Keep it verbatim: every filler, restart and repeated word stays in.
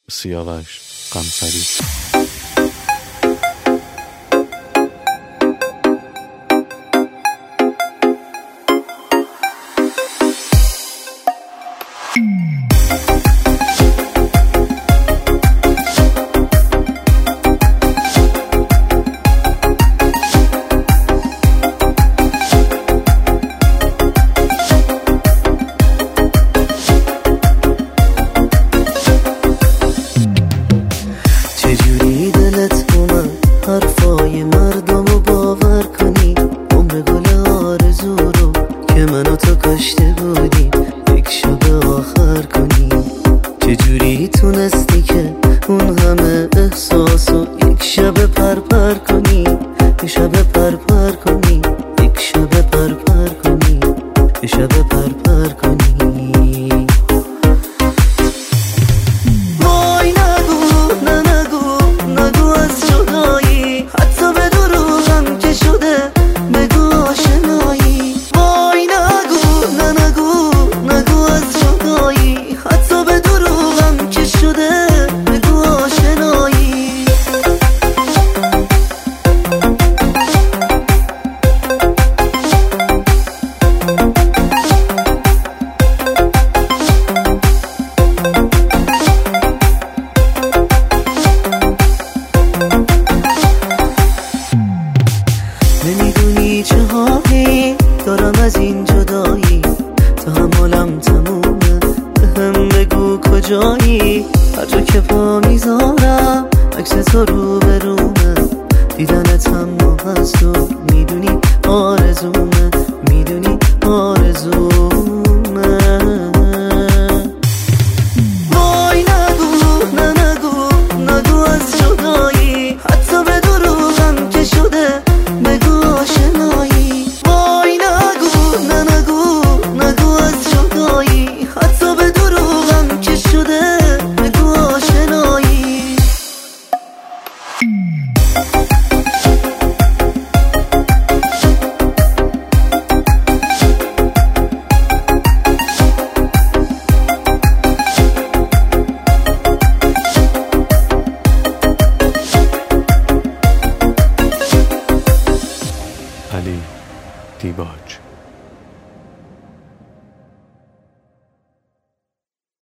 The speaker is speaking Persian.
سیاوش قمصری. چجوری دلت اومد حرفای مردمو باور کنی، عمر گل آرزو رو که منو تو کشته بودی یک شب آخر کنی. چجوری تونستی که اون همه احساسو یک شب پرپر کنی، یک شب پرپر کنی، یک شب پرپر کنی، یک شب پرپر کنی. نمیدونی چه حالی دارم از این جدایی، تحملم تمومه، بهم بگو کجایی. هر جا که پا میذارم عکس تو رو به رومه، دیدنت هم هست و میدونی آرزومه، میدونی آرزومه.